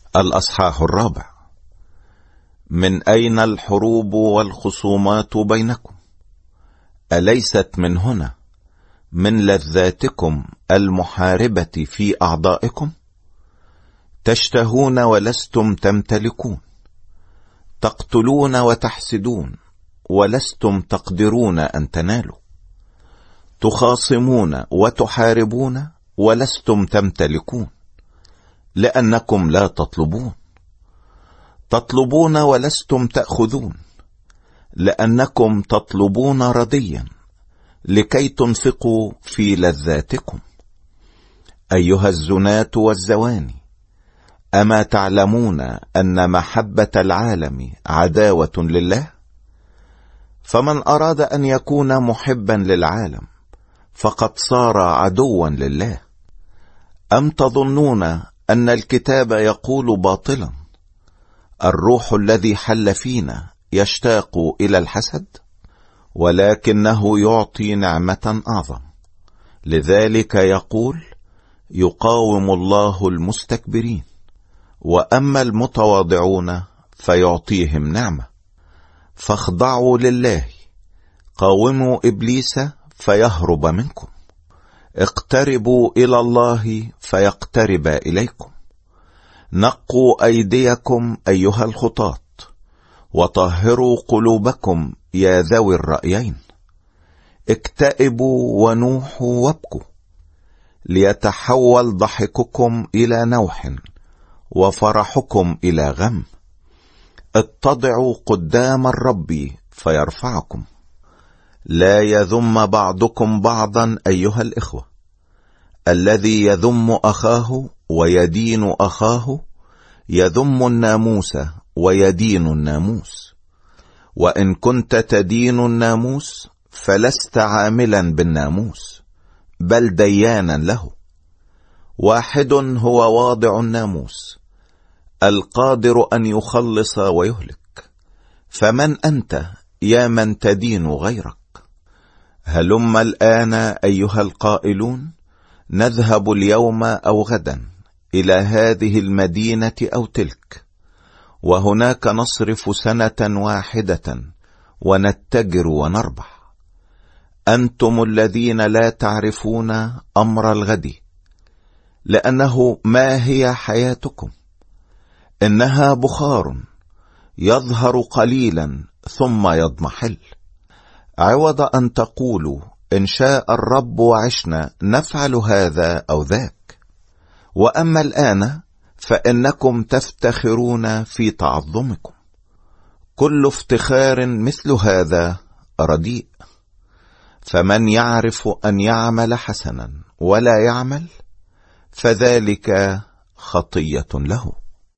الأصحاح 4. من أين الحروب والخصومات بينكم؟ أليست من هنا، من لذاتكم المحاربة في أعضائكم؟ تشتهون ولستم تمتلكون، تقتلون وتحسدون ولستم تقدرون أن تنالوا، تخاصمون وتحاربون ولستم تمتلكون، لأنكم لا تطلبون، تطلبون ولستم تأخذون، لأنكم تطلبون رديا لكي تنفقوا في لذاتكم. أيها الزنات والزواني، أما تعلمون أن محبة العالم عداوة لله؟ فمن أراد أن يكون محبا للعالم فقد صار عدوا لله. أم تظنون أن الكتاب يقول باطلا: الروح الذي حل فينا يشتاق إلى الحسد؟ ولكنه يعطي نعمة أعظم. لذلك يقول: يقاوم الله المستكبرين، وأما المتواضعون فيعطيهم نعمة. فاخضعوا لله، قاوموا إبليس فيهرب منكم، اقتربوا إلى الله فيقترب إليكم. نقوا أيديكم أيها الخطاة، وطهروا قلوبكم يا ذوي الرأيين. اكتئبوا ونوحوا وابكوا، ليتحول ضحككم إلى نوح وفرحكم إلى غم. اتضعوا قدام الرب فيرفعكم. لا يذم بعضكم بعضا أيها الإخوة. الذي يذم أخاه ويدين أخاه يذم الناموس ويدين الناموس. وإن كنت تدين الناموس فلست عاملا بالناموس، بل ديانا له. واحد هو واضع الناموس، القادر أن يخلص ويهلك. فمن أنت يا من تدين غيرك؟ هلم الآن أيها القائلون، نذهب اليوم أو غدا إلى هذه المدينة أو تلك، وهناك نصرف سنة واحدة ونتجر ونربح. أنتم الذين لا تعرفون أمر الغد، لأنه ما هي حياتكم؟ إنها بخار يظهر قليلا ثم يضمحل. عوض أن تقولوا إن شاء الرب وعشنا نفعل هذا أو ذاك. وأما الآن فإنكم تفتخرون في تعظمكم. كل افتخار مثل هذا رديء. فمن يعرف أن يعمل حسنا ولا يعمل، فذلك خطية له.